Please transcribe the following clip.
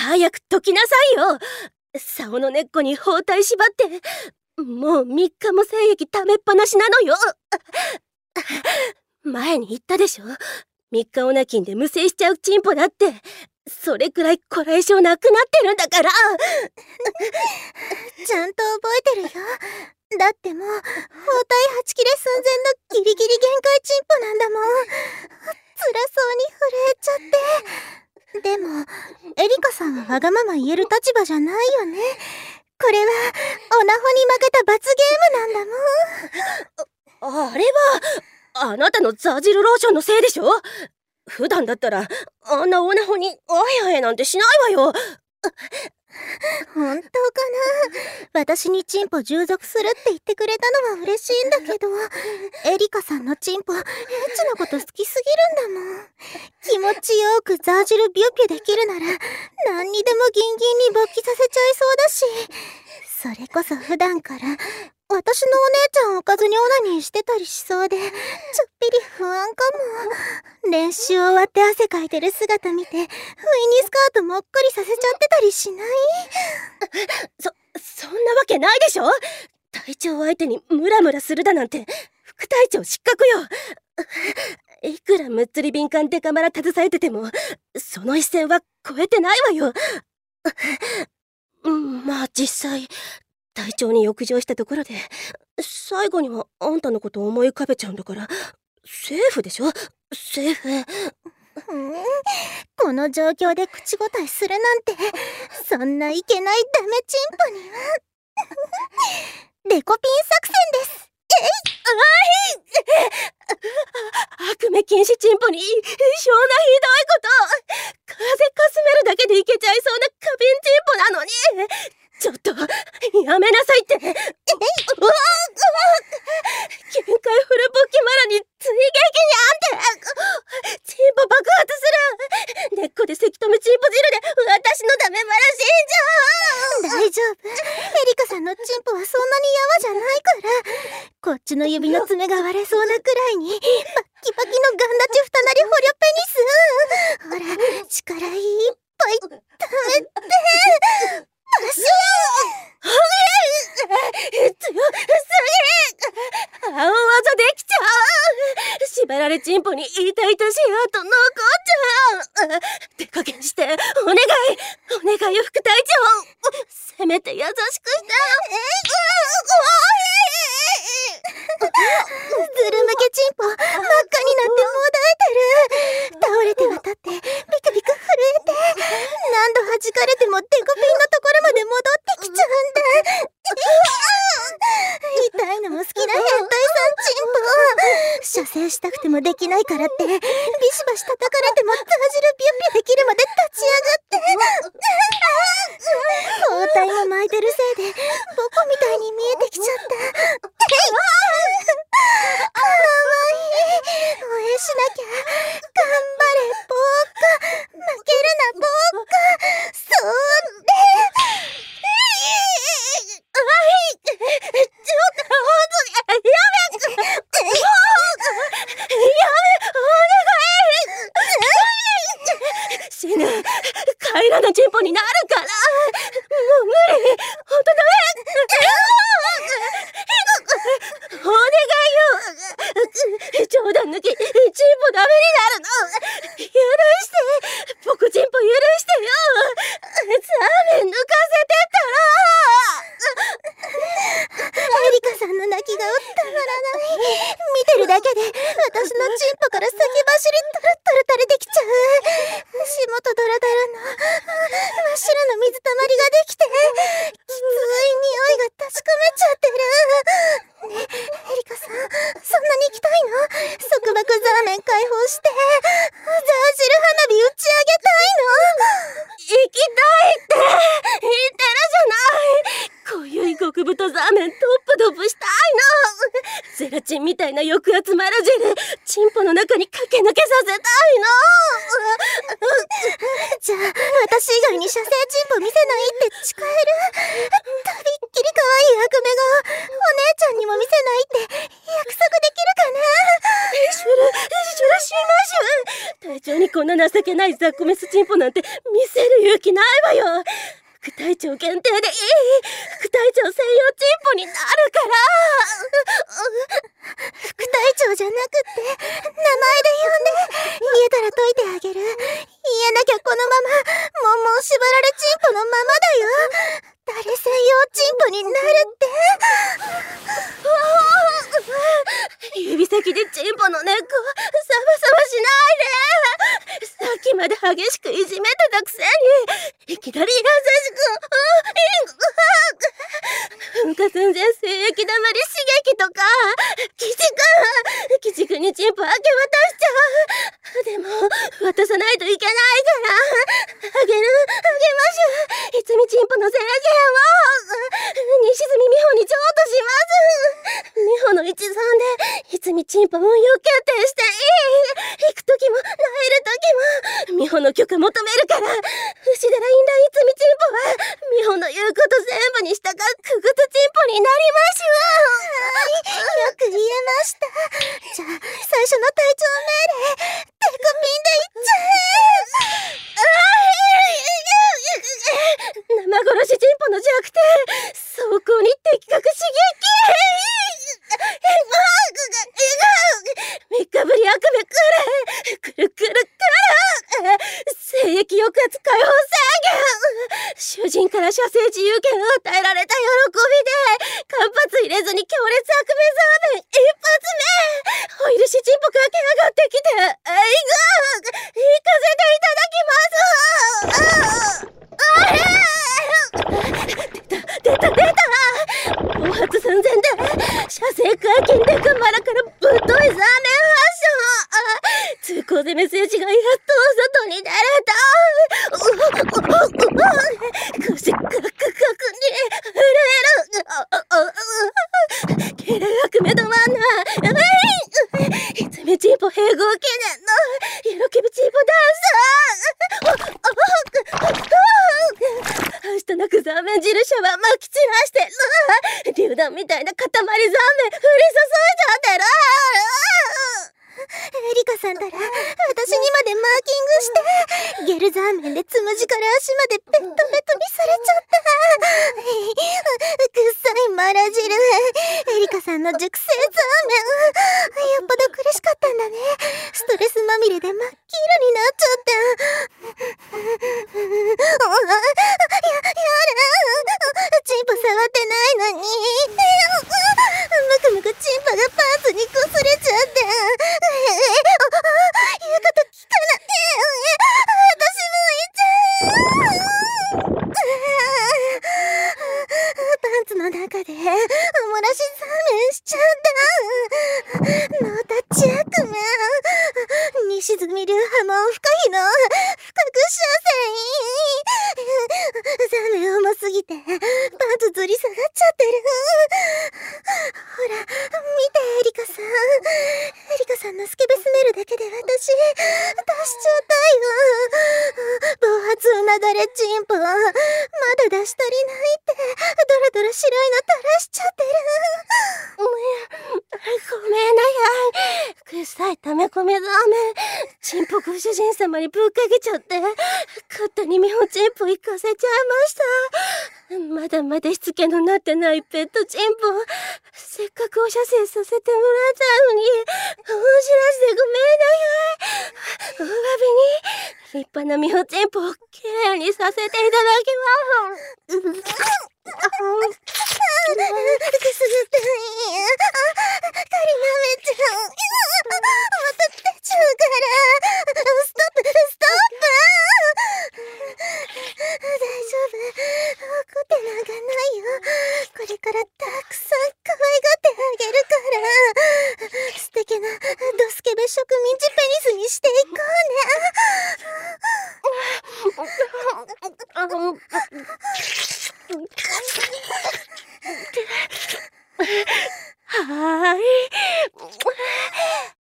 早く解きなさいよ。竿の根っこに包帯縛って、もう3日も精液溜めっぱなしなのよ。前に言ったでしょ。3日おなきんで無精しちゃうチンポだって。それくらいこらえ性なくなってるんだから。 ちゃんと覚えてるよ。だってもう包帯はち切れ寸前のギリギリ限界チンポなんだもん。辛そうに震えちゃって。でもエリカさんはわがまま言える立場じゃないよね。これはオナホに負けた罰ゲームなんだもん。 あれはあなたのザージルローションのせいでしょ。普段だったらあんなオナホにあややなんてしないわよ。 本当かな。私にチンポ従属するって言ってくれたのは嬉しいんだけど、エリカさんのチンポエッチなこと好きすぎるんだもん。気持ちよくザージルビュッビュできるなら何にでもギンギンに勃起させちゃいそうだし、それこそ普段から私のお姉ちゃんをおかずにオナニーしてたりしそうで、ちょっぴり不安かも。練習終わって汗かいてる姿見て、不意にスカートもっこりさせちゃってたりしない？ そんなわけないでしょ。隊長相手にムラムラするだなんて副隊長失格よ。いくらむっつり敏感デカマラ携えててもその一線は超えてないわよ。まあ実際隊長に浴場したところで最後にはあんたのことを思い浮かべちゃうんだからセーフでしょ。セーフ。 この状況で口答えするなんて、そんないけないダメチンポにはデコピン作戦です。 悪夢禁止チンポにひょうなひどいこと。風かすめるだけでいけちゃいそうな過敏チンポなのに、ちょっとやめなさいって。限界フルボキマラに追撃にあんて。チンポ爆発する。根っこでせき止めチンポ汁で私のダメマラ死んじゃう。 大丈夫。エリカさんのチンポはそんなにやわじゃないから。こっちの指の爪が割れそうなくらいにバッキバキのガンダチ二なり捕虜ペニス。ほら、力いっぱい溜めて。パシ強すぎ。青技できちゃう。縛られチンポに痛々しい跡残っちゃう。手加減してお願いよ副隊長。せめて優しくしてズル向けチンポ真っ赤になってもだえてる。倒れては立ってビクビク震えて、何度弾かれてもデコピンのところまで戻ってきちゃうんだ。痛いのも好きな変態さんチンポ。射精したくてもできないからってビシバシ叩かれてもザージルビュッビュできるまで立ち上がって、包帯も巻いてるせいでボコみたいに見えてきちゃった。かわいい。応援しなきゃ。頑張れボーカ、負けるなボーカ。そうね。 ちょっと本当にやめお願い。死ぬ。帰らなチンポになるから。もう無理。本当ダメ。お願いよ。冗談抜きチンポダメになるの。許して僕チンポ許してよ。ザーメン抜かせてったら。 エリカさんの泣き顔たまらない。見てるだけで私のチンポから先走りトロットロ垂れてきちゃう。足元ドラドラの真っ白な水たまりができて、きつい匂いが確かめちゃってる。ねえエリカさん、そんなに行きたいの？束縛ザーメン解放してザージル花火打ち上げたいの？ 行きたいって言ってるじゃない。こゆい極太ザーメントップドップしたいの。ゼラチンみたいな抑圧マル汁チンポの中に駆け抜けさせたいの。 じゃあ私以外に射精チンポ見せないって誓える？とびっきり可愛い悪夢顔お姉ちゃんにも見せないって約束できるかな？ シュルしましゅ。隊長ににこんな情けない雑魚メスチンポなんて見せる勇気ないわよ。副隊長限定でいい。副隊長専用チンポになるから。 副隊長じゃなくって名前で呼んで、家から解いてあげる。言えなきゃこのままもん縛られチンポのままだよ。誰専用チンポになるって。 指先でチンポの根っこサバサバしないで。さっきまで激しくいじめてたくせにいきなり優しく噴火寸前精液だまり刺激とか。鬼畜にチンポ明け渡しちゃう。でも渡さないといけないからあげましょう。いつみチンポの制限を西住美穂に譲渡します。美穂の一存でいつみチンポ運用決定していい。行く時も帰る時も美穂の許可求めるから。牛寺インラいつみチンポは美穂の言うこと全部に従うくぐつチンポになりますわ。 よく言えました。じゃあ最初の隊長命令テコピンでいっちゃえ。生殺しチンポの弱点走行に的確刺激。3日ぶり悪夢くる精液抑圧解放宣言。主人から射精自由権を与えられた喜びで間髪入れずに強烈悪夢ザーメン一発目。ホイルシチンポ駆け上がってきて行かせていただきます。出た暴発寸前で射精解禁でくまらからぶっといザーメン発射。通行攻め精子がやっと外に出れた。腰カクカクに震える。綺麗悪目止まんないつみチンポ併合記念の喜びチンポダンス。明日なくザーメン汁シャワーまき散らしてる。榴弾みたいな塊ザーメン降り注いじゃってる。 エリカさんたら私にまでマーキングしてゲルザーメンでつむじから足までペットペトにされちゃった。くっさいマラ汁。エリカさんの熟成ザーメンよっぽど苦しかったんだね。ストレスまみれで真っ黄色になっちゃってチンポ触ってないのにむくむくチンポがパンツにこすれちゃって言うこと聞かない。私もいちゃう。パンツの中でおもらしザーメンしちゃった。ノータッチ悪夢。西住流波紋不可避の不覚射線。ザーメン重すぎてパンツずり下がっちゃってる。ほら見てエリカさん。エリカさんのスケベスメルだけで私出しちゃったよ。暴発うなだれチンポまだ出し足りないってドラドラ白いの垂らしちゃってる。 ごめんなさい。臭い溜め込みザーメンチンポご主人様にぶっかけちゃって勝手に美穂チンポ行かせちゃいました。まだまだしつけのなってないペットチンポせっかくお射精させてもらったのにお知らせでごめんなさい。お詫びに立派な美穂チンポをきれいにさせていただきます。くすぐったい。カリ舐めちゃう。また出ちゃうから。ストップ大丈夫。怒ってなんかないよ。これから